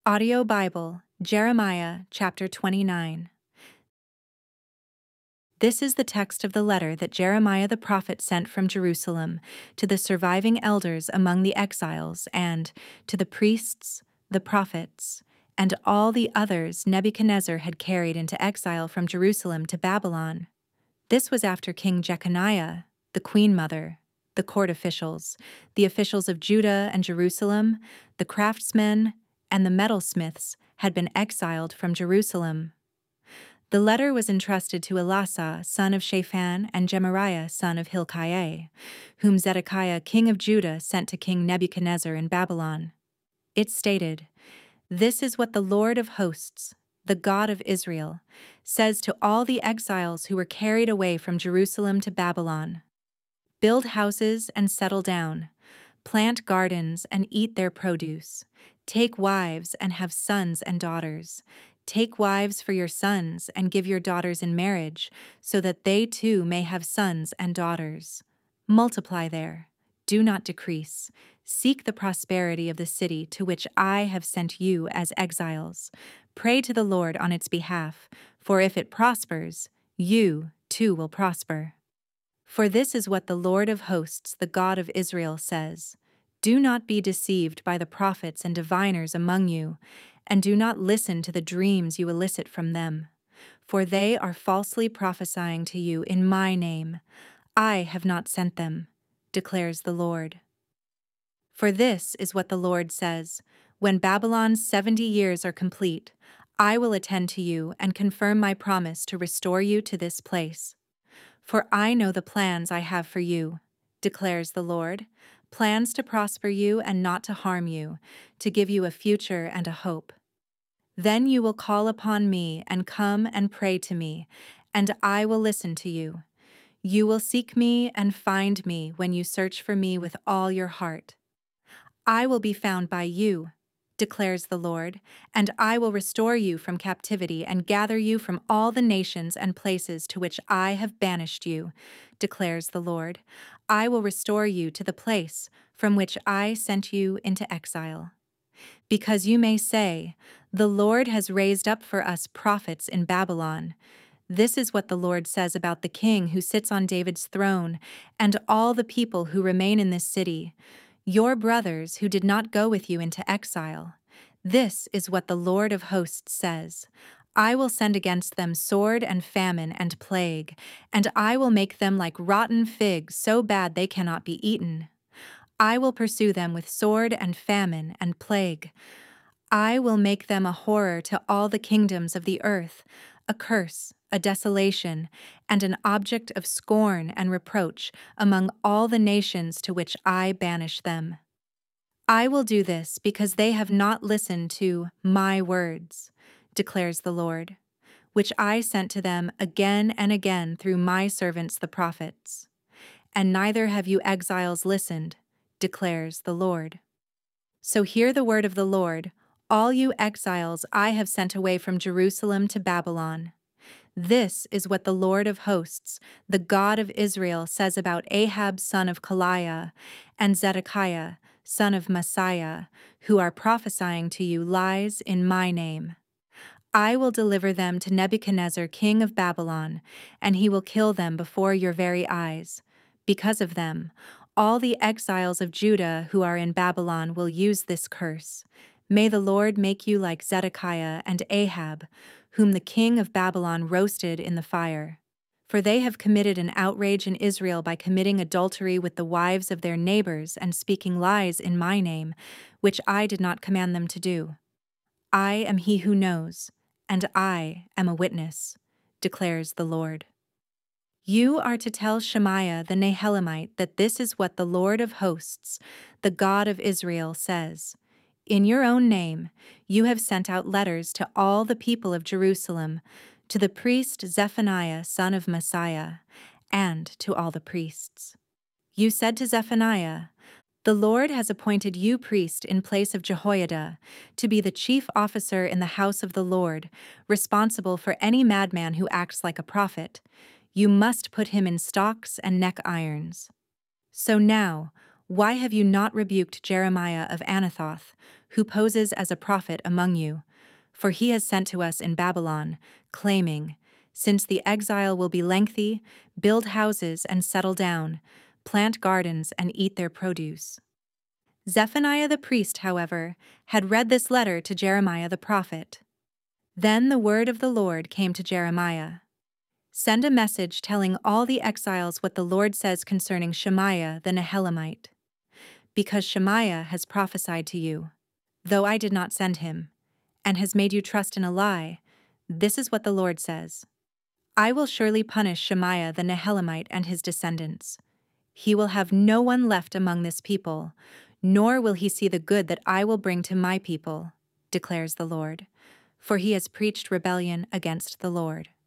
Audio Bible, Jeremiah chapter 29. This is the text of the letter that Jeremiah the prophet sent from Jerusalem to the surviving elders among the exiles and to the priests, the prophets, and all the others Nebuchadnezzar had carried into exile from Jerusalem to Babylon. This was after King Jeconiah, the queen mother, the court officials, the officials of Judah and Jerusalem, the craftsmen, and the metalsmiths had been exiled from Jerusalem. The letter was entrusted to Elasah, son of Shaphan, and Gemariah, son of Hilkiah, whom Zedekiah, king of Judah, sent to King Nebuchadnezzar in Babylon. It stated, "This is what the Lord of hosts, the God of Israel, says to all the exiles who were carried away from Jerusalem to Babylon. Build houses and settle down. Plant gardens and eat their produce. Take wives and have sons and daughters. Take wives for your sons and give your daughters in marriage, so that they too may have sons and daughters. Multiply there. Do not decrease. Seek the prosperity of the city to which I have sent you as exiles. Pray to the Lord on its behalf, for if it prospers, you too will prosper. For this is what the Lord of hosts, the God of Israel, says, Do not be deceived by the prophets and diviners among you, and do not listen to the dreams you elicit from them. For they are falsely prophesying to you in my name. I have not sent them, declares the Lord. For this is what the Lord says, When Babylon's 70 years are complete, I will attend to you and confirm my promise to restore you to this place. For I know the plans I have for you, declares the Lord, plans to prosper you and not to harm you, to give you a future and a hope. Then you will call upon me and come and pray to me, and I will listen to you. You will seek me and find me when you search for me with all your heart. I will be found by you, declares the Lord, and I will restore you from captivity and gather you from all the nations and places to which I have banished you, declares the Lord. I will restore you to the place from which I sent you into exile. Because you may say, The Lord has raised up for us prophets in Babylon. This is what the Lord says about the king who sits on David's throne and all the people who remain in this city, your brothers who did not go with you into exile. This is what the Lord of hosts says. I will send against them sword and famine and plague, and I will make them like rotten figs so bad they cannot be eaten. I will pursue them with sword and famine and plague. I will make them a horror to all the kingdoms of the earth, a curse, a desolation, and an object of scorn and reproach among all the nations to which I banish them. I will do this because they have not listened to my words, declares the Lord, which I sent to them again and again through my servants the prophets. And neither have you exiles listened, declares the Lord. So hear the word of the Lord, all you exiles I have sent away from Jerusalem to Babylon. This is what the Lord of hosts, the God of Israel, says about Ahab son of Kaliah and Zedekiah son of Messiah, who are prophesying to you lies in my name. I will deliver them to Nebuchadnezzar king of Babylon, and he will kill them before your very eyes. Because of them, all the exiles of Judah who are in Babylon will use this curse. May the Lord make you like Zedekiah and Ahab, whom the king of Babylon roasted in the fire. For they have committed an outrage in Israel by committing adultery with the wives of their neighbors and speaking lies in my name, which I did not command them to do. I am he who knows, and I am a witness, declares the Lord. You are to tell Shemaiah the Nehelamite that this is what the Lord of hosts, the God of Israel, says. In your own name, you have sent out letters to all the people of Jerusalem, to the priest Zephaniah son of Messiah, and to all the priests. You said to Zephaniah, The Lord has appointed you priest in place of Jehoiada, to be the chief officer in the house of the Lord, responsible for any madman who acts like a prophet. You must put him in stocks and neck irons. So now, why have you not rebuked Jeremiah of Anathoth, who poses as a prophet among you, for he has sent to us in Babylon, claiming, "Since the exile will be lengthy, build houses and settle down, plant gardens and eat their produce." Zephaniah the priest, however, had read this letter to Jeremiah the prophet. Then the word of the Lord came to Jeremiah. "Send a message telling all the exiles what the Lord says concerning Shemaiah the Nehelamite. Because Shemaiah has prophesied to you, though I did not send him, and has made you trust in a lie, this is what the Lord says. I will surely punish Shemaiah the Nehelamite and his descendants. He will have no one left among this people, nor will he see the good that I will bring to my people, declares the Lord, for he has preached rebellion against the Lord."